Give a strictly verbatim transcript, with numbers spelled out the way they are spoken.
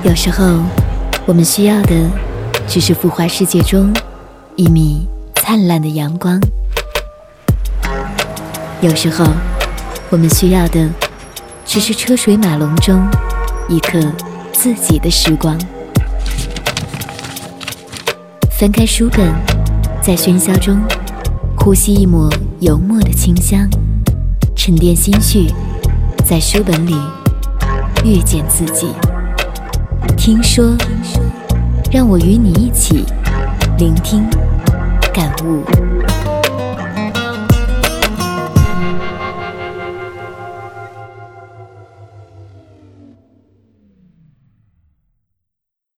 有时候我们需要的只是浮华世界中一米灿烂的阳光，有时候我们需要的只是车水马龙中一刻自己的时光。翻开书本，在喧嚣中呼吸一抹油墨的清香，沉淀心绪，在书本里遇见自己。听说，让我与你一起